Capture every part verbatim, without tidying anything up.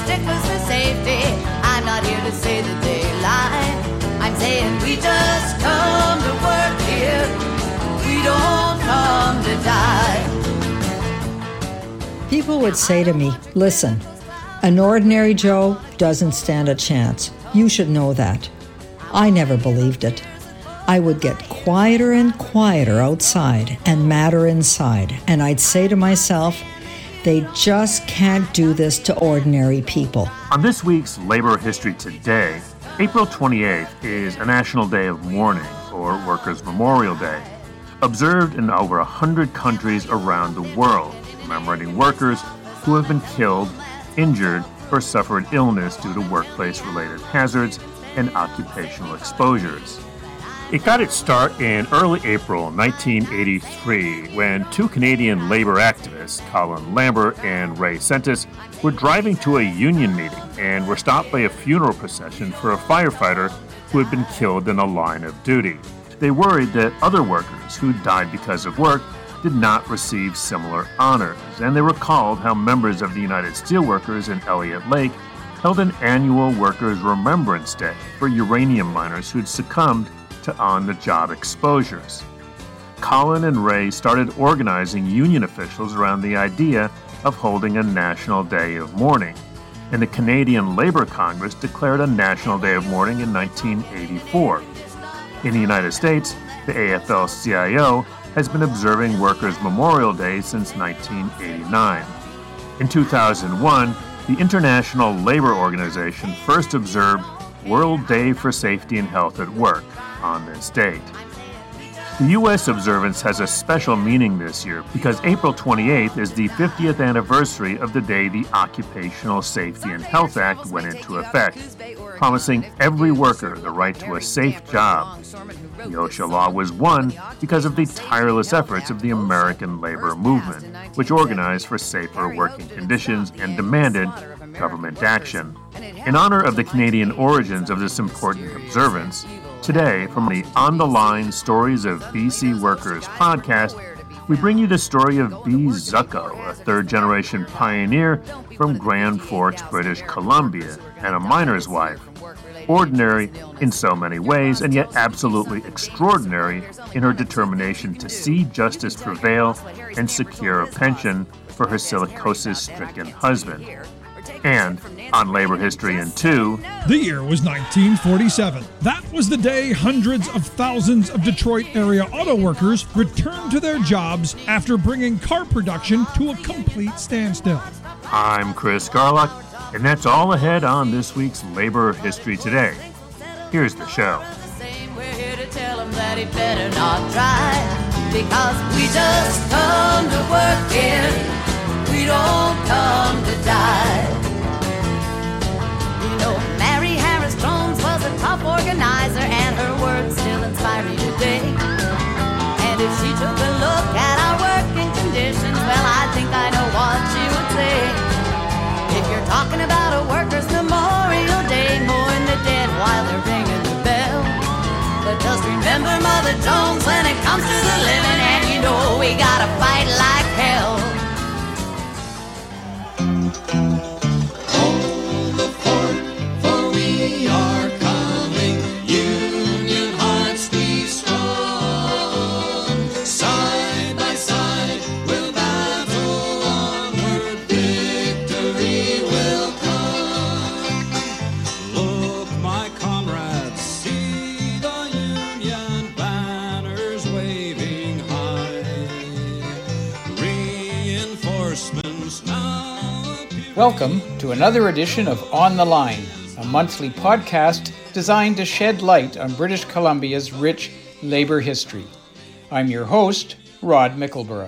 sticklers for safety. I'm not here to say that they lie. I'm saying we just come to work here. We don't come to die. People would say to me, listen, an ordinary Joe doesn't stand a chance. You should know that. I never believed it. I would get quieter and quieter outside and madder inside, and I'd say to myself, they just can't do this to ordinary people. On this week's Labor History Today, April twenty-eighth is a National Day of Mourning, or Workers' Memorial Day, observed in over one hundred countries around the world, commemorating workers who have been killed, injured, or suffered illness due to workplace-related hazards and occupational exposures. It got its start in early April nineteen eighty-three when two Canadian labor activists, Colin Lambert and Ray Sentis, were driving to a union meeting and were stopped by a funeral procession for a firefighter who had been killed in a line of duty. They worried that other workers who died because of work did not receive similar honors, and they recalled how members of the United Steelworkers in Elliott Lake held an annual Workers' Remembrance Day for uranium miners who'd succumbed to on-the-job exposures. Colin and Ray started organizing union officials around the idea of holding a National Day of Mourning, and the Canadian Labour Congress declared a National Day of Mourning in nineteen eighty-four. In the United States, the A F L C I O has been observing Workers' Memorial Day since nineteen eighty-nine. In two thousand one, the International Labour Organization first observed World Day for Safety and Health at Work on this date. The U S observance has a special meaning this year because April twenty-eighth is the fiftieth anniversary of the day the Occupational Safety and Health Act went into effect, promising every worker the right to a safe job. The OSHA law was won because of the tireless efforts of the American labor movement, which organized for safer working conditions and demanded government action. In honor of the Canadian origins of this important observance, today, from the On the Line Stories of B C Workers podcast, we bring you the story of Bee Zucco, a third-generation pioneer from Grand Forks, British Columbia, and a miner's wife. Ordinary in so many ways, and yet absolutely extraordinary in her determination to see justice prevail and secure a pension for her silicosis-stricken husband. And on Labor History in two... The year was nineteen forty-seven. That was the day hundreds of thousands of Detroit area auto workers returned to their jobs after bringing car production to a complete standstill. I'm Chris Garlock, and that's all ahead on this week's Labor History Today. Here's the show. We're here to tell him that he better not try, because we just come to work here. We don't come to die. You know, Mary Harris Jones was a tough organizer, and her words still inspire me today. And if she took a look at our working conditions, well, I think I know what she would say. If you're talking about a Workers' Memorial Day, mourn the dead while they're ringing the bell. But just remember Mother Jones when it comes to the living, and you know we gotta fight like hell. Hold the fort, for we are coming. Union hearts be strong. Side by side we'll battle onward. Victory will come. Look, my comrades, see the Union banners waving high. Reinforcements now. Welcome to another edition of On the Line, a monthly podcast designed to shed light on British Columbia's rich labour history. I'm your host, Rod Mickleborough.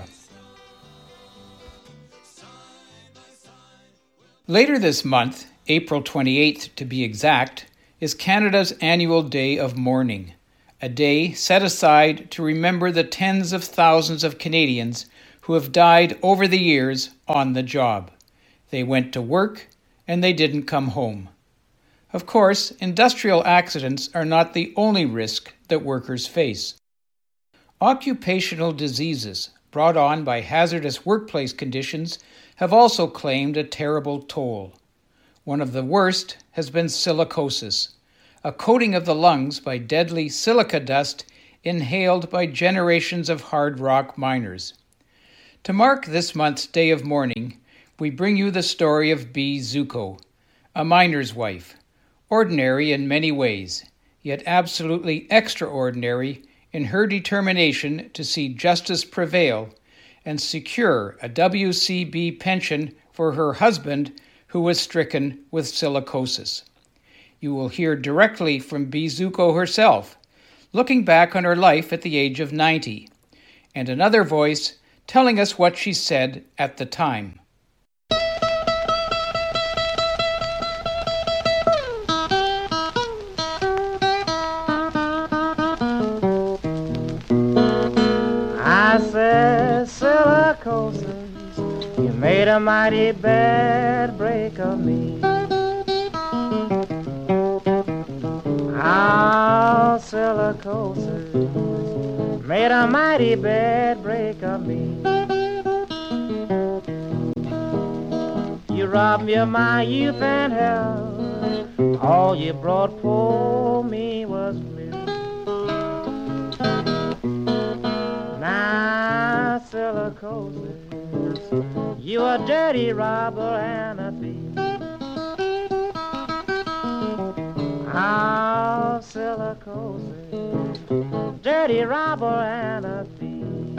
Later this month, April twenty-eighth to be exact, is Canada's annual Day of Mourning, a day set aside to remember the tens of thousands of Canadians who have died over the years on the job. They went to work, and they didn't come home. Of course, industrial accidents are not the only risk that workers face. Occupational diseases brought on by hazardous workplace conditions have also claimed a terrible toll. One of the worst has been silicosis, a coating of the lungs by deadly silica dust inhaled by generations of hard rock miners. To mark this month's Day of Mourning, we bring you the story of Bea Zuko, a miner's wife, ordinary in many ways, yet absolutely extraordinary in her determination to see justice prevail and secure a W C B pension for her husband who was stricken with silicosis. You will hear directly from Bea Zuko herself, looking back on her life at the age of ninety, and another voice telling us what she said at the time. I said, silicosis, you made a mighty bad break of me. Ah, silicosis made a mighty bad break of me. You robbed me of my youth and health. All you brought for me was bliss. Now, silicosis, you a dirty robber and a thief. Ah, silicosis, dirty robber and a thief.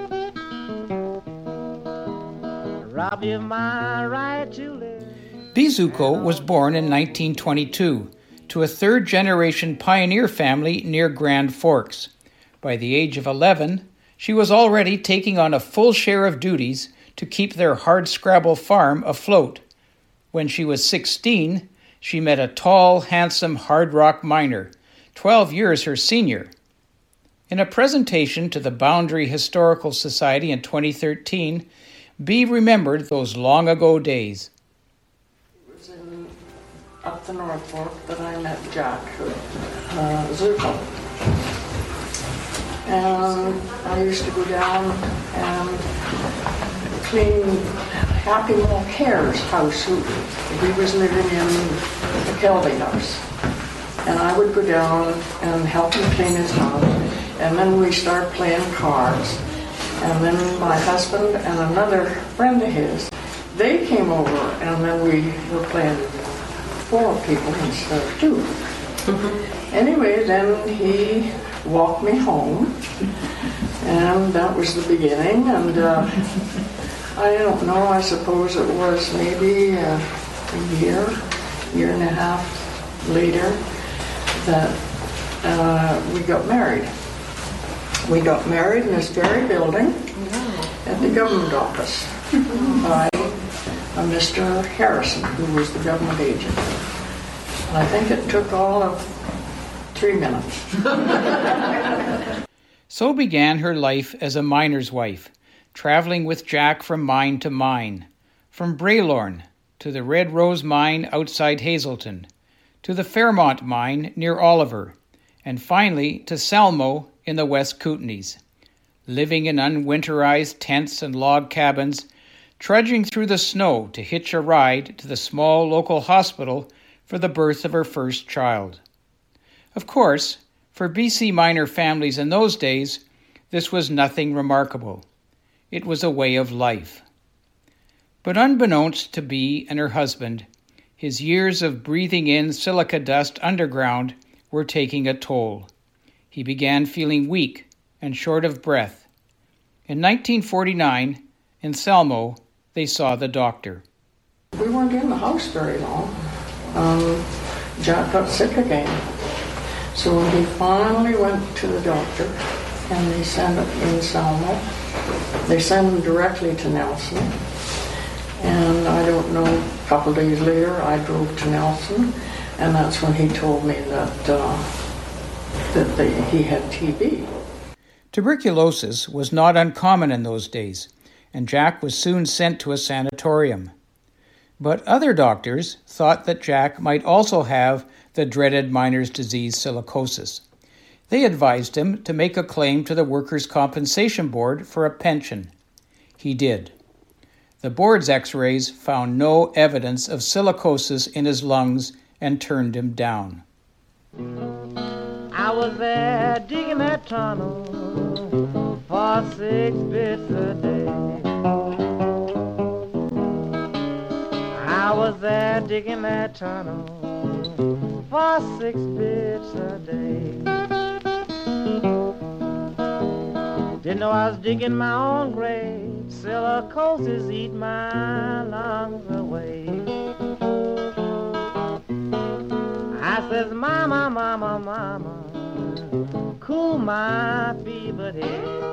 Rob you of my right to live. Bea Zuko was born in nineteen twenty-two to a third-generation pioneer family near Grand Forks. By the age of eleven, she was already taking on a full share of duties to keep their hardscrabble farm afloat. When she was sixteen, she met a tall, handsome hard rock miner, twelve years her senior. In a presentation to the Boundary Historical Society in twenty thirteen, Bea remembered those long ago days. It was in, up the North Fork that I met Jack uh, Zuko. And I used to go down and clean Happy Mulcair's house. Who, he was living in the Kelby house. And I would go down and help him clean his house. And then we start playing cards. And then my husband and another friend of his, they came over, and then we were playing four people instead of two. Anyway, then he walked me home, and that was the beginning. And uh, I don't know, I suppose it was maybe uh, a year, year and a half later that uh, we got married. We got married in this very building at the government office by a Mister Harrison, who was the government agent. And I think it took all of three minutes. So began her life as a miner's wife, traveling with Jack from mine to mine, from Braylorn to the Red Rose Mine outside Hazelton, to the Fairmont Mine near Oliver, and finally to Salmo in the West Kootenays, living in unwinterized tents and log cabins, trudging through the snow to hitch a ride to the small local hospital for the birth of her first child. Of course, for B C miner families in those days, this was nothing remarkable. It was a way of life. But unbeknownst to Bea and her husband, his years of breathing in silica dust underground were taking a toll. He began feeling weak and short of breath. In nineteen forty-nine, in Salmo, they saw the doctor. We weren't in the house very long. Um, Jack got sick again. So when he finally went to the doctor, and they sent him in Salmo, they sent him directly to Nelson. And I don't know, a couple days later, I drove to Nelson, and that's when he told me that uh, that they, he had T B. Tuberculosis was not uncommon in those days, and Jack was soon sent to a sanatorium. But other doctors thought that Jack might also have the dreaded miner's disease silicosis. They advised him to make a claim to the Workers' Compensation Board for a pension. He did. The board's x-rays found no evidence of silicosis in his lungs and turned him down. I was there digging that tunnel for six bits a day. I was there digging that tunnel for six bits a day. Didn't know I was digging my own grave. Silicosis eat my lungs away. I says, mama, mama, mama, cool my fevered head.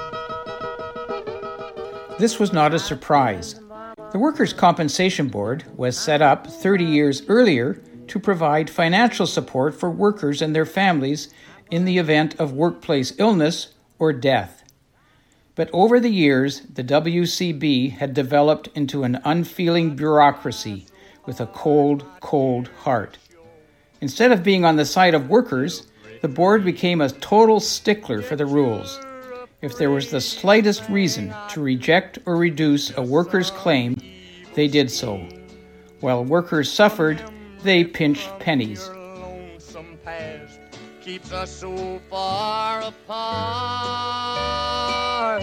This was not a surprise. The Workers' Compensation Board was set up thirty years earlier to provide financial support for workers and their families in the event of workplace illness or death. But over the years, the W C B had developed into an unfeeling bureaucracy with a cold, cold heart. Instead of being on the side of workers, the board became a total stickler for the rules. If there was the slightest reason to reject or reduce a worker's claim, they did so. While workers suffered, they pinched pennies. Keeps us so far apart.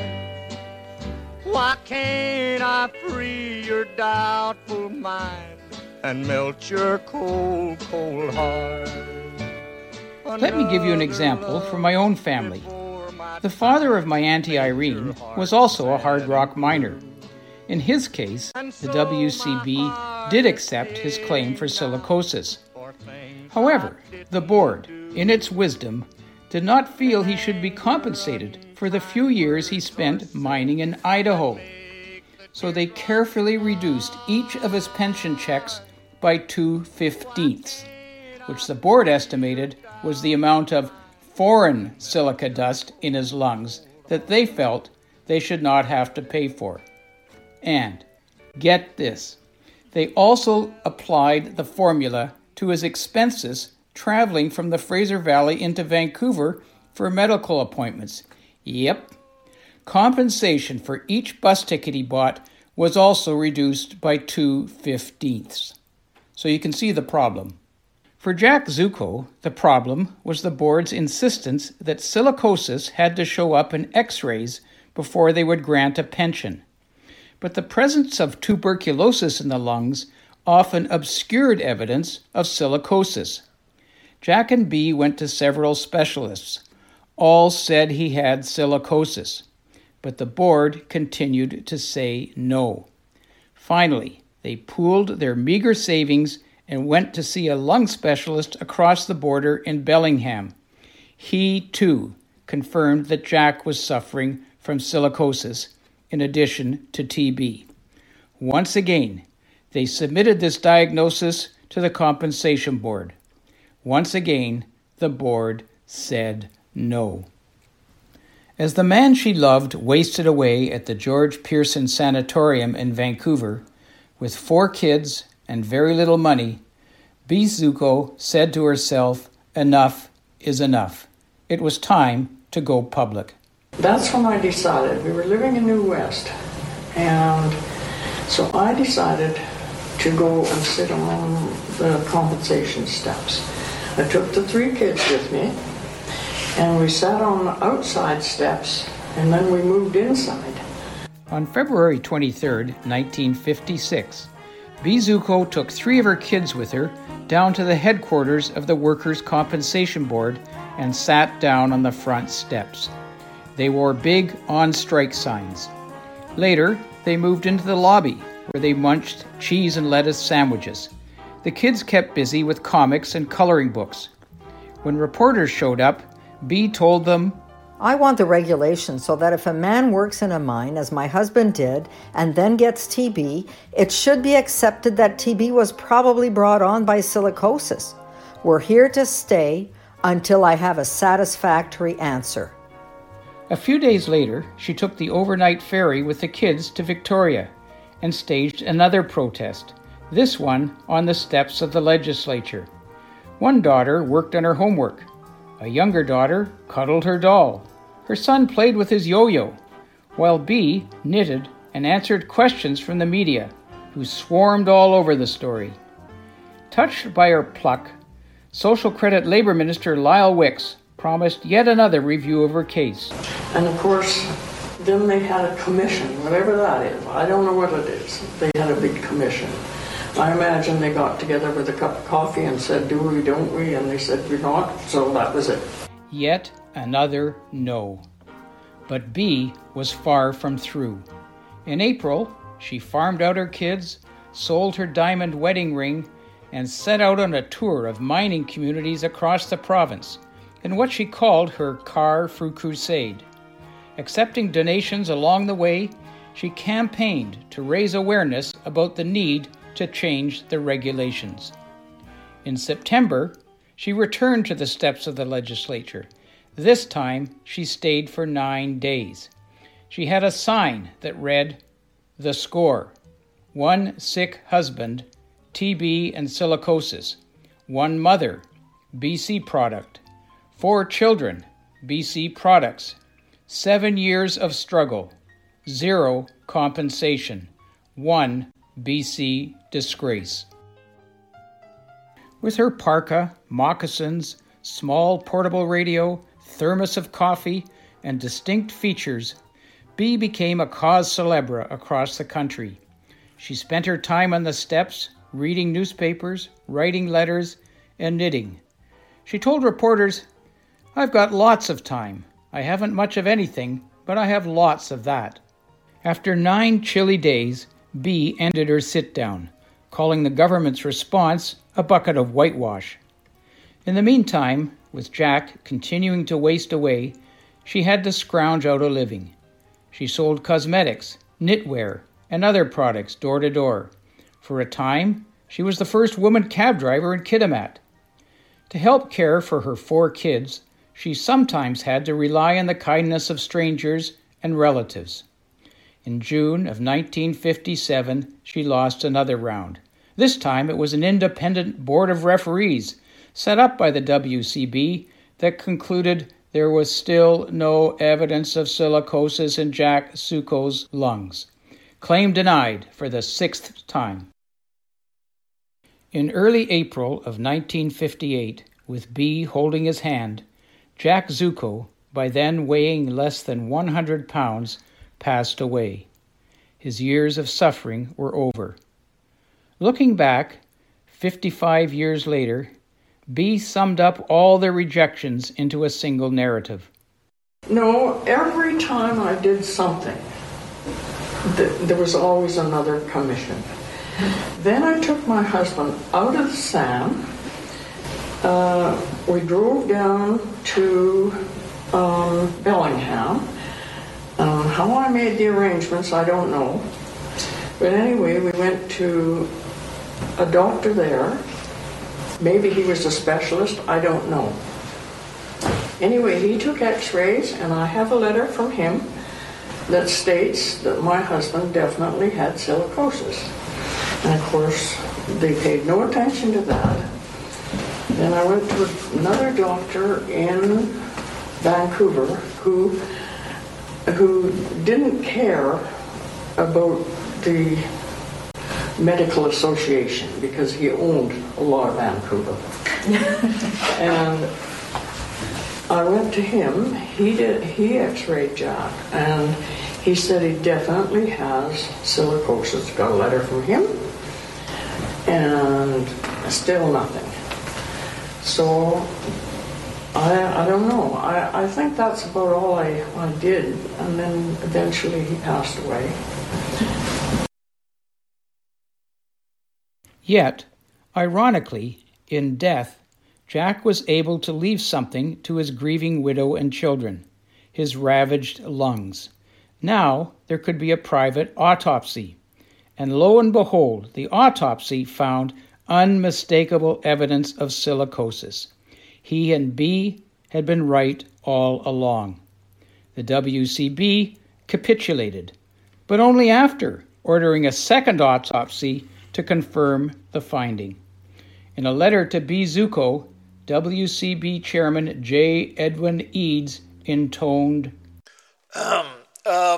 Why can't I free your doubtful mind and melt your cold, cold heart? Let me give you an example from my own family. The father of my Auntie Irene was also a hard rock miner. In his case, the W C B did accept his claim for silicosis. However, the board, in its wisdom, did not feel he should be compensated for the few years he spent mining in Idaho. So they carefully reduced each of his pension checks by two fifteenths, which the board estimated was the amount of foreign silica dust in his lungs that they felt they should not have to pay for. And, get this, they also applied the formula to his expenses traveling from the Fraser Valley into Vancouver for medical appointments. Yep. Compensation for each bus ticket he bought was also reduced by two fifteenths. So you can see the problem. For Jack Zuko, the problem was the board's insistence that silicosis had to show up in x-rays before they would grant a pension. But the presence of tuberculosis in the lungs often obscured evidence of silicosis. Jack and Bee went to several specialists. All said he had silicosis, but the board continued to say no. Finally, they pooled their meager savings and went to see a lung specialist across the border in Bellingham. He, too, confirmed that Jack was suffering from silicosis in addition to T B. Once again, they submitted this diagnosis to the compensation board. Once again, the board said no. As the man she loved wasted away at the George Pearson Sanatorium in Vancouver, with four kids and very little money, Bee Zuko said to herself, enough is enough. It was time to go public. That's when I decided. We were living in New West, and so I decided to go and sit on the compensation steps. I took the three kids with me, and we sat on the outside steps, and then we moved inside. On February twenty-third, nineteen fifty-six, Bee Zuko took three of her kids with her down to the headquarters of the Workers' Compensation Board and sat down on the front steps. They wore big on-strike signs. Later, they moved into the lobby, where they munched cheese and lettuce sandwiches. The kids kept busy with comics and coloring books. When reporters showed up, Bee told them, I want the regulation so that if a man works in a mine, as my husband did, and then gets T B, it should be accepted that T B was probably brought on by silicosis. We're here to stay until I have a satisfactory answer. A few days later, she took the overnight ferry with the kids to Victoria and staged another protest, this one on the steps of the legislature. One daughter worked on her homework. A younger daughter cuddled her doll. Her son played with his yo-yo, while Bee knitted and answered questions from the media, who swarmed all over the story. Touched by her pluck, Social Credit Labour Minister Lyle Wicks promised yet another review of her case. And of course, then they had a commission, whatever that is. I don't know what it is. They had a big commission. I imagine they got together with a cup of coffee and said, do we, don't we? And they said, we're not. So that was it. Yet another no. But B was far from through. In April, she farmed out her kids, sold her diamond wedding ring, and set out on a tour of mining communities across the province in what she called her Car Fruit Crusade. Accepting donations along the way, she campaigned to raise awareness about the need to change the regulations. In September, she returned to the steps of the legislature. This time, she stayed for nine days. She had a sign that read, "The Score, one sick husband, T B and silicosis, one mother, B C product, four children, B C products, seven years of struggle, zero compensation, one B C disgrace." With her parka, moccasins, small portable radio, thermos of coffee, and distinct features, B became a cause célèbre across the country. She spent her time on the steps, reading newspapers, writing letters, and knitting. She told reporters, "I've got lots of time. I haven't much of anything, but I have lots of that." After nine chilly days, B ended her sit-down, calling the government's response a bucket of whitewash. In the meantime, with Jack continuing to waste away, she had to scrounge out a living. She sold cosmetics, knitwear, and other products door to door. For a time, she was the first woman cab driver in Kitimat. To help care for her four kids, she sometimes had to rely on the kindness of strangers and relatives. In June of nineteen fifty-seven, she lost another round. This time it was an independent board of referees set up by the W C B that concluded there was still no evidence of silicosis in Jack Succo's lungs. Claim denied for the sixth time. In early April of nineteen fifty-eight, with B holding his hand, Jack Zucco, by then weighing less than one hundred pounds, passed away. His years of suffering were over. Looking back, fifty-five years later, B summed up all their rejections into a single narrative. No, every time I did something, th- there was always another commission. Then I took my husband out of the S A M. Uh, we drove down to um, Bellingham. Um, how I made the arrangements, I don't know. But anyway, we went to a doctor there. Maybe he was a specialist, I don't know. Anyway, he took x-rays, and I have a letter from him that states that my husband definitely had silicosis. And of course, they paid no attention to that. Then I went to another doctor in Vancouver who, who didn't care about the medical association because he owned a lot of Vancouver. And I went to him, he did, he x-rayed Jack, and he said he definitely has silicosis. Got a letter from him, and still nothing. So, I I don't know. I, I think that's about all I, I did, and then eventually he passed away. Yet, ironically, in death, Jack was able to leave something to his grieving widow and children, his ravaged lungs. Now there could be a private autopsy. And lo and behold, the autopsy found unmistakable evidence of silicosis. He and B had been right all along. The W C B capitulated, but only after ordering a second autopsy to confirm the finding. In a letter to B. Zucco, W C B Chairman J. Edwin Eads intoned, Um, um,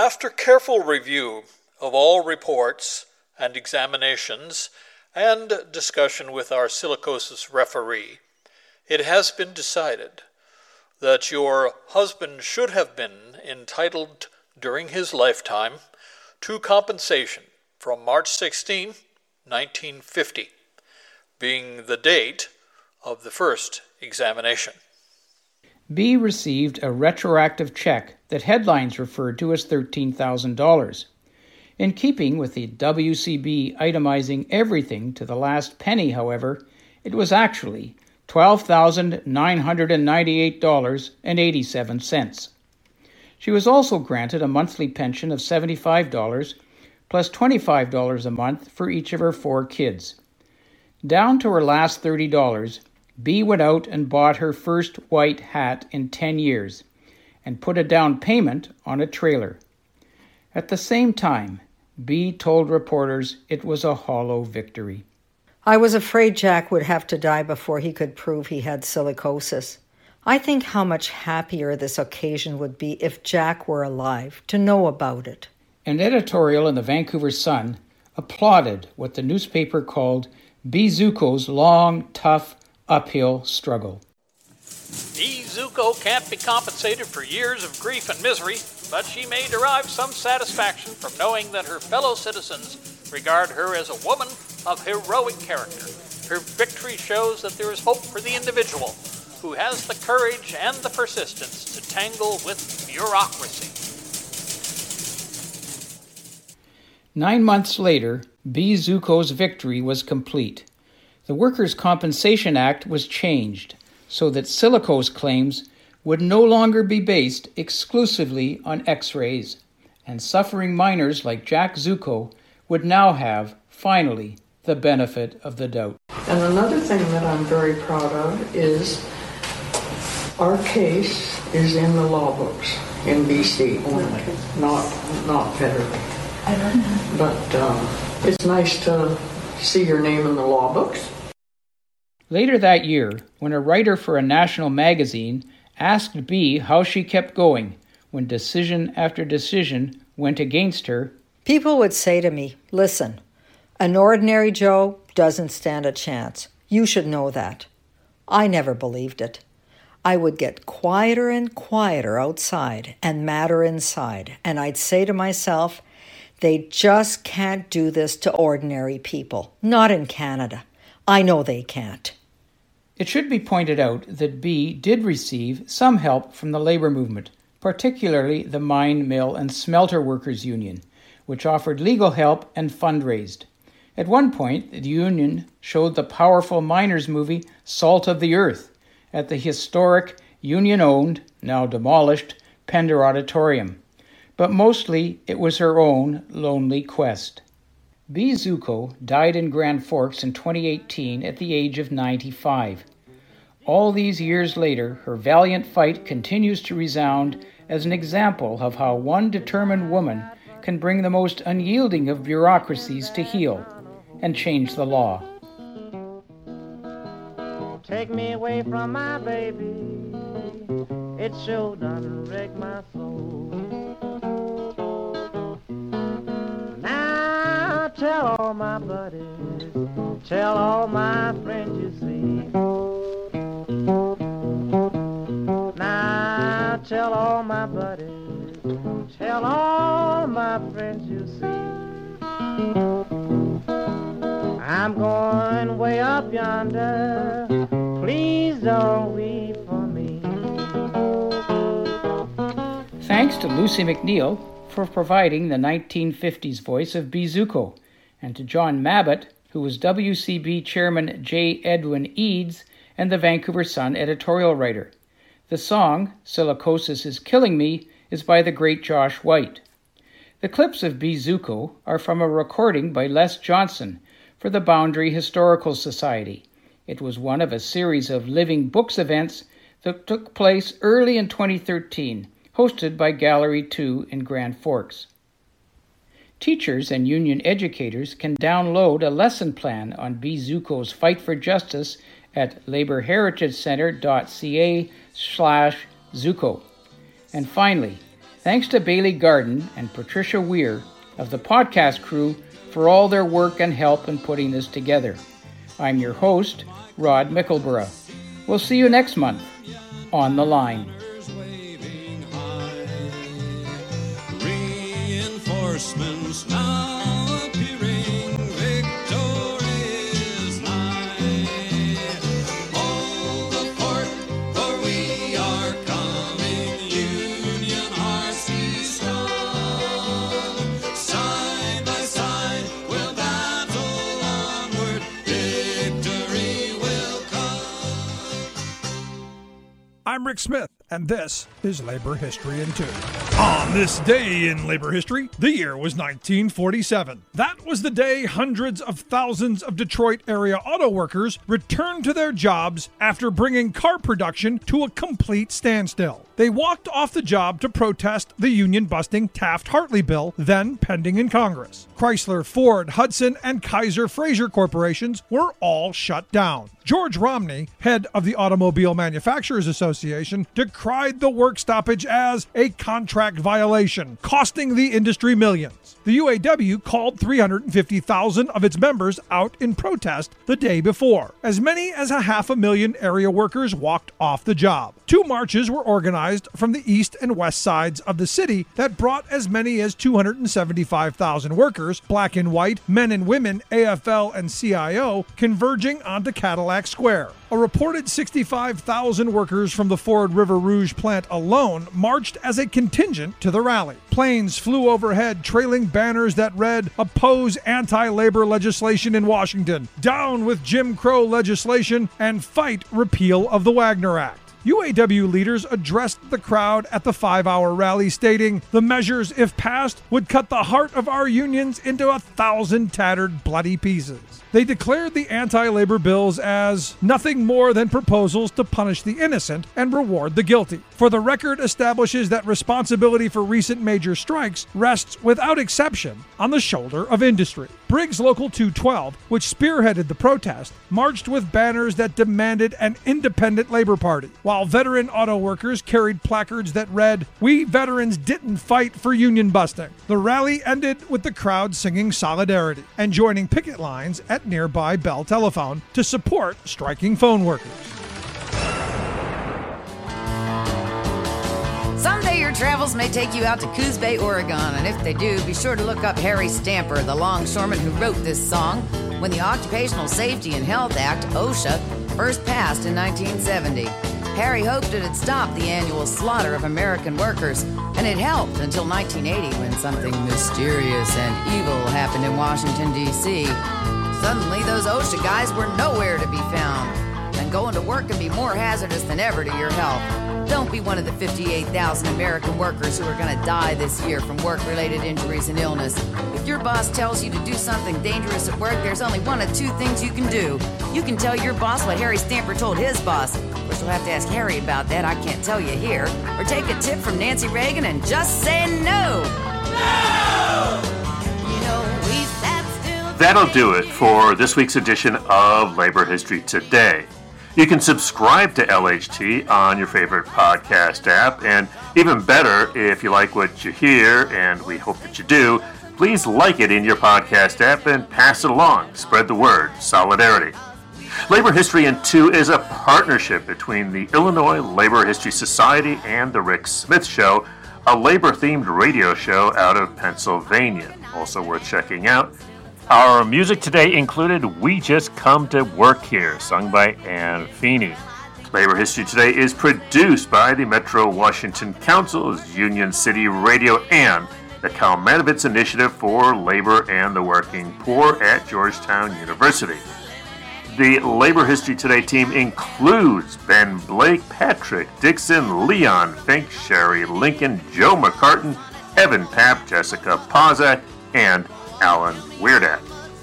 After careful review of all reports and examinations and discussion with our silicosis referee, it has been decided that your husband should have been entitled during his lifetime to compensation from March sixteenth, nineteen fifty, being the date of the first examination. B received a retroactive check that headlines referred to as thirteen thousand dollars. In keeping with the W C B itemizing everything to the last penny, however, it was actually twelve thousand nine hundred ninety-eight dollars and eighty-seven cents. She was also granted a monthly pension of seventy-five dollars plus twenty-five dollars a month for each of her four kids. Down to her last thirty dollars, B went out and bought her first white hat in ten years and put a down payment on a trailer. At the same time, B told reporters it was a hollow victory. I was afraid Jack would have to die before he could prove he had silicosis. I think how much happier this occasion would be if Jack were alive to know about it. An editorial in the Vancouver Sun applauded what the newspaper called B. Zuko's long, tough, uphill struggle. B. Zuko can't be compensated for years of grief and misery, but she may derive some satisfaction from knowing that her fellow citizens regard her as a woman of heroic character. Her victory shows that there is hope for the individual who has the courage and the persistence to tangle with bureaucracy. Nine months later, B. Zuko's victory was complete. The Workers' Compensation Act was changed so that silicose claims would no longer be based exclusively on x-rays, and suffering miners like Jack Zuko would now have, finally, the benefit of the doubt. And another thing that I'm very proud of is our case is in the law books in B C only, not not federally. I don't know. But um, it's nice to see your name in the law books. Later that year, when a writer for a national magazine asked B how she kept going when decision after decision went against her, people would say to me, listen, an ordinary Joe doesn't stand a chance. You should know that. I never believed it. I would get quieter and quieter outside and madder inside, and I'd say to myself, they just can't do this to ordinary people. Not in Canada. I know they can't. It should be pointed out that B did receive some help from the labor movement, particularly the Mine, Mill, and Smelter Workers Union, which offered legal help and fundraised. At one point, the union showed the powerful miners' movie Salt of the Earth at the historic union-owned, now demolished, Pender Auditorium. But mostly it was her own lonely quest. B. Zuko died in Grand Forks in twenty eighteen at the age of ninety-five. All these years later, her valiant fight continues to resound as an example of how one determined woman can bring the most unyielding of bureaucracies to heel and change the law. Take me away from my baby, it sure done wreck my soul. Now tell all my buddies, tell all my friends you see. Now tell all my buddies, tell all my friends you see. I'm going way up yonder, please don't weep for me. Thanks to Lucy McNeil for providing the nineteen fifties voice of B. Zuko, and to John Mabbutt, who was W C B Chairman J. Edwin Eads and the Vancouver Sun editorial writer. The song, Silicosis is Killing Me, is by the great Josh White. The clips of B. Zuko are from a recording by Les Johnson for the Boundary Historical Society. It was one of a series of Living Books events that took place early in twenty thirteen, hosted by Gallery two in Grand Forks. Teachers and union educators can download a lesson plan on B. Zuko's fight for justice at laborheritagecenter.ca slash Zuko. And finally, Thanks to Bailey Garden and Patricia Weir of the podcast crew for all their work and help in putting this together. I'm your host, Rod Mickleborough. We'll see you next month on The Line. Reinforcements now appearing, victory is nigh. Hold the fort, for we are coming, Union hearts be strong. Side by side we'll battle onward, victory will come. I'm Rick Smith, and this is Labor History in Two. On this day in labor history, the year was nineteen forty-seven. That was the day hundreds of thousands of Detroit area auto workers returned to their jobs after bringing car production to a complete standstill. They walked off the job to protest the union-busting Taft-Hartley bill, then pending in Congress. Chrysler, Ford, Hudson, and Kaiser Fraser corporations were all shut down. George Romney, head of the Automobile Manufacturers Association, decried the work stoppage as a contract violation, costing the industry millions. The U A W called three hundred fifty thousand of its members out in protest the day before. As many as a half a million area workers walked off the job. Two marches were organized from the east and west sides of the city that brought as many as two hundred seventy-five thousand workers, black and white, men and women, A F L and C I O, converging onto Cadillac Square. A reported sixty-five thousand workers from the Ford River Rouge plant alone marched as a contingent to the rally. Planes flew overhead trailing banners that read, "Oppose anti-labor legislation in Washington," "Down with Jim Crow legislation," and "Fight repeal of the Wagner Act." U A W leaders addressed the crowd at the five-hour rally stating, "The measures, if passed, would cut the heart of our unions into a thousand tattered, bloody pieces." They declared the anti-labor bills as nothing more than proposals to punish the innocent and reward the guilty. For the record establishes that responsibility for recent major strikes rests without exception on the shoulder of industry. Briggs Local two twelve, which spearheaded the protest, marched with banners that demanded an independent labor party, while veteran auto workers carried placards that read, "We veterans didn't fight for union busting." The rally ended with the crowd singing Solidarity and joining picket lines at nearby Bell Telephone to support striking phone workers. Someday your travels may take you out to Coos Bay, Oregon, and if they do, be sure to look up Harry Stamper, the longshoreman who wrote this song when the Occupational Safety and Health Act, OSHA, first passed in nineteen seventy. Harry hoped it'd stop the annual slaughter of American workers, and it helped until nineteen eighty when something mysterious and evil happened in Washington, D C Suddenly, those OSHA guys were nowhere to be found, and going to work can be more hazardous than ever to your health. Don't be one of the fifty-eight thousand American workers who are going to die this year from work-related injuries and illness. If your boss tells you to do something dangerous at work, there's only one of two things you can do. You can tell your boss what Harry Stamper told his boss. Of course, you'll have to ask Harry about that. I can't tell you here. Or take a tip from Nancy Reagan and just say no. No! You know, we sat still. That'll do it for this week's edition of Labor History Today. You can subscribe to L H T on your favorite podcast app, and even better, if you like what you hear, and we hope that you do, please like it in your podcast app and pass it along. Spread the word. Solidarity. Labor History in Two is a partnership between the Illinois Labor History Society and The Rick Smith Show, a labor-themed radio show out of Pennsylvania. Also worth checking out. Our music today included We Just Come to Work Here, sung by Ann Feeney. Labor History Today is produced by the Metro Washington Council's Union City Radio and the Kalmanovitz Initiative for Labor and the Working Poor at Georgetown University. The Labor History Today team includes Ben Blake, Patrick Dixon, Leon Fink, Sherry Lincoln, Joe McCartan, Evan Papp, Jessica Pozak, and Alan Weirdat.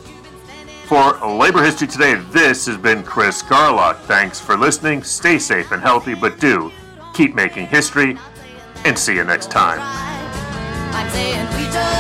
For Labor History Today, this has been Chris Garlock. Thanks for listening. Stay safe and healthy, but do keep making history, and see you next time. I'm saying we just